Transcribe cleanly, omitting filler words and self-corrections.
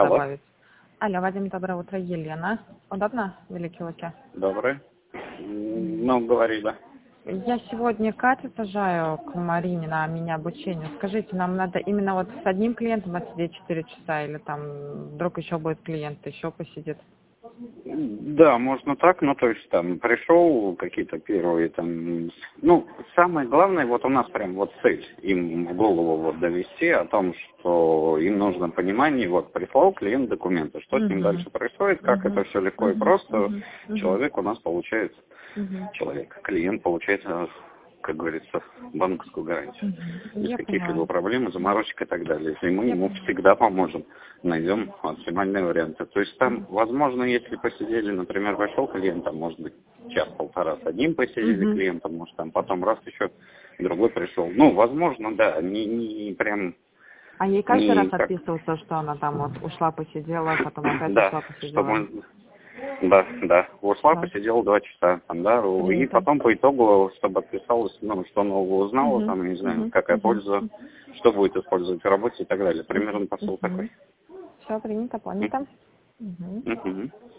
Алло. добавить. Алло, Вадим, доброе утро, Елена. Удобно, Великие Луки? Добрый. Ну, говори, да. Я сегодня Катю сажаю к Марине на мини-обучение. Скажите, нам надо именно вот с одним клиентом отсидеть 4 часа или там вдруг еще будет клиент, еще посидит? Да, можно так, ну, то есть, там, пришел какие-то первые, там, ну, самое главное, вот у нас прям вот цель им в голову вот довести о том, что им нужно понимание, вот, прислал клиент документы, что с ним дальше происходит, как это все легко и просто, человек у нас получает, клиент получает, как говорится, банковскую гарантию. Без каких-либо проблем, заморочек и так далее. И мы ему всегда поможем, найдем оптимальные варианты. То есть там, возможно, если посидели, например, вошел клиент, там, может быть, час-полтора с одним посидели клиентом, может, там потом раз еще другой пришел. Ну, возможно, да, не прям... А ей каждый раз отписываться, что она там вот ушла, посидела, потом опять ушла, посидела? Да. Ушла, посидела 2 часа, там, да, и потом по итогу, чтобы отписалась, ну, что нового узнала, там, не знаю, какая польза, что будет использовать в работе и так далее. Примерно посыл такой. Все, принято, понято.